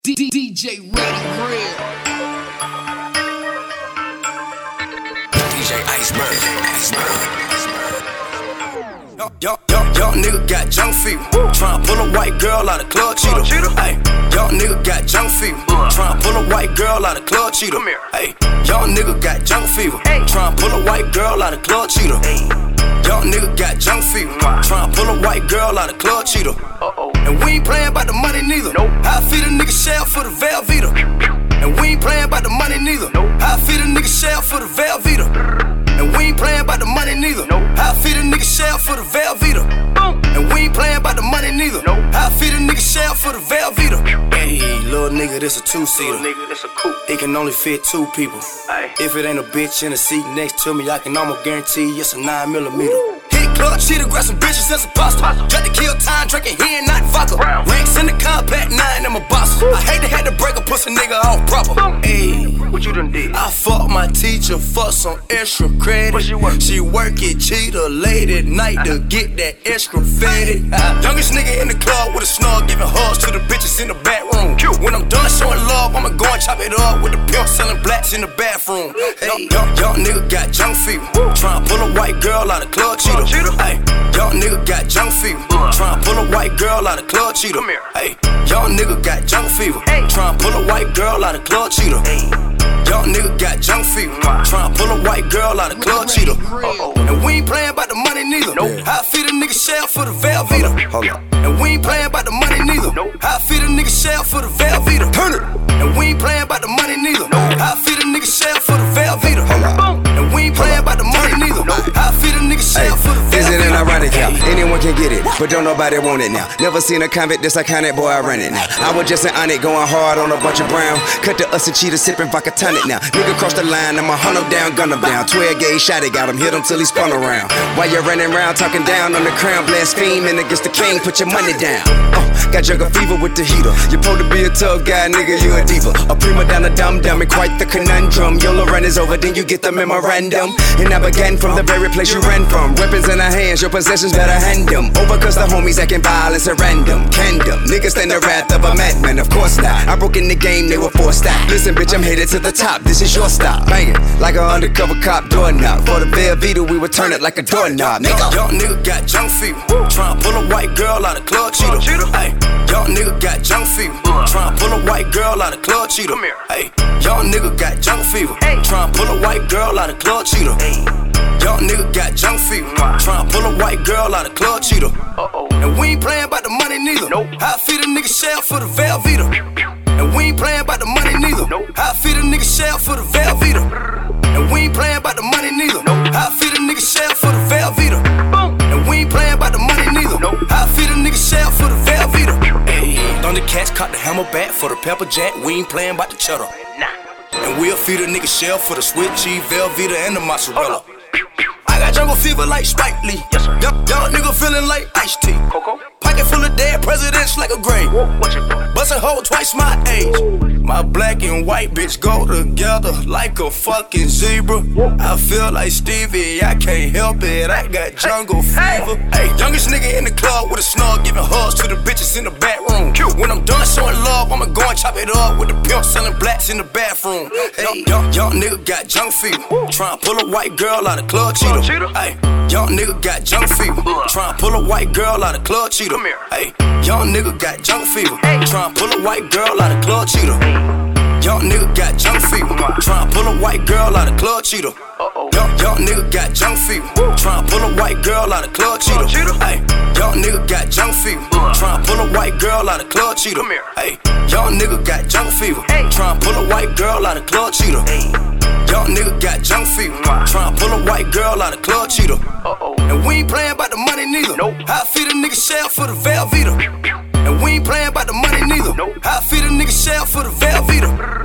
DJ Ready Grill. DJ Iceberg. Young nigga got junk fever. Tryna pull a white girl out of club cheetah. Hey, young nigga got junk fever. Tryna pull a white girl out of club cheetah. Hey, young nigga got junk fever. Tryna pull a white girl out of club cheetah. Young nigga got junk fever. Tryna pull a white girl out of club cheetah. And we ain't playin' about the money neither. I feed a nigga shell for the Velveeta. And we ain't playin' about the money neither. I feed a nigga shell for the Velveeta. And we ain't playin' about the money neither. I feed a nigga shell for the Velveeta. And we ain't playin' about the money neither. I feed a nigga shell for the Velveeta. Hey, little nigga, this a two-seater. It can only fit two people. If it ain't a bitch in the seat next to me, I can almost guarantee it's a 9mm. Club cheetah, grab some bitches and some pasta. Tried to kill time, drinking hen, not vodka. Ranks in the compact, 9, I'm a boss. I hate to have to break a pussy nigga off proper. Ayy, what you done did? I fuck my teacher, fuck some extra credit. What she work? She work at Cheetah late at night to get that extra fetted. Youngest nigga in the club with a snug, giving hugs to the bitches in the back room. When I'm done showing love, I'ma go and chop it up with the pimp selling blacks in the bathroom. Hey, young nigga got junk fever. Tryna pull a white girl out of club cheetah. Hey, young nigga got junk fever. Tryna pull a white girl out of club cheetah. Hey, young nigga got junk fever. Tryna pull a white girl out of club cheetah. Young nigga got junk fever. Tryna pull a white girl out of club cheetah. And we ain't playin' about the money neither. I feed a nigga shell for the Velveeta. And we ain't playin' about the money neither. I feed a nigga shell for the Velveeta. Turn it. And we ain't playin' about the money neither. I feed a nigga shell for the Velveeta. And we ain't playin' about the money neither. I feed a nigga shell for the Velveeta. Is it an ironic how anyone can get it, but don't nobody want it now? Never seen a convict this iconic, boy, I run it now. I was just an on it, going hard on a bunch of brown. Cut the us and cheetah, sipping vodka tonic now. Nigga cross the line, I'ma hunt him down, gun him down. 12 gauge shot it, got him, hit him till he spun around. While you're running around, talking down on the crown, blaspheming against the king, put your money down. Got jungle fever with the heater. You're supposed to be a tough guy, nigga, you a diva. A prima donna, dumb, and quite the conundrum. YOLO run is over, then you get the memorandum. And I began from the very place you ran from. Weapons in our hands, your possessions better hand them. Over cause the homies acting violence at random. Candom, niggas stand the wrath of a madman, of course not. I broke in the game, they were forced out. Listen, bitch, I'm headed to the top, this is your stop. Banging like an undercover cop doorknob. For the Velveeta, we would turn it like a doorknob, nigga. Young nigga got junk fever. Tryna pull a white girl out of club cheetah. Hey, young nigga got junk fever. Tryna pull a white girl out of club cheetah. Hey, young nigga got junk fever. Tryna pull a white girl out of club cheetah. Young nigga got junk fever. Tryna pull a white girl out of club cheetah. And we ain't playin' about the money neither. I feed a nigga shell for the Velveeta. And we ain't playin' about the money neither. I feed a nigga shell for the Velveeta. And we ain't playin' about the money neither. I feed a nigga shell for the Velveeta. And we ain't playin' about the money neither. I feed a nigga shell for the Velveeta. Hey, Thundercats caught the hammer back for the pepper jack. We ain't playin' about the cheddar. And we'll feed a nigga shell for the sweet cheese, Velveeta, and the mozzarella. I got jungle fever like Spike Lee. Yes, sir. Young nigga feeling like iced tea. Coco. Pocket full of dead presidents like a grave. Bustin' hole twice my age. My black and white bitch go together like a fucking zebra. I feel like Stevie, I can't help it. I got jungle fever. Hey, youngest nigga in the club with a snug, giving hugs to the bitches in the back room. When I'm done showing love, I'ma go and chop it up with the pimp selling blacks in the bathroom. Hey, young nigga got junk fever. Tryna pull a white girl out of club cheetah. Hey, young nigga got junk fever. Tryna pull a white girl out of club cheetah. Hey, young nigga got junk fever. Tryna pull a white girl out of club cheetah. Young nigga got junk fever. Tryna pull a white girl out of club cheetah. Young nigga got junk fever. Tryna pull a white girl out of club cheetah. Hey, young nigga got junk fever. Tryna pull a white girl out of club cheetah. Hey, young nigga got junk fever. Tryna pull a white girl out of club cheetah. Young nigga got junk fever. Tryna pull a white girl out of club cheetah. And we ain't playin' about the money neither. I feed a nigga shell for the Velveeta. And we ain't playin' about the money neither. I feed a nigga shell for the Velveeta.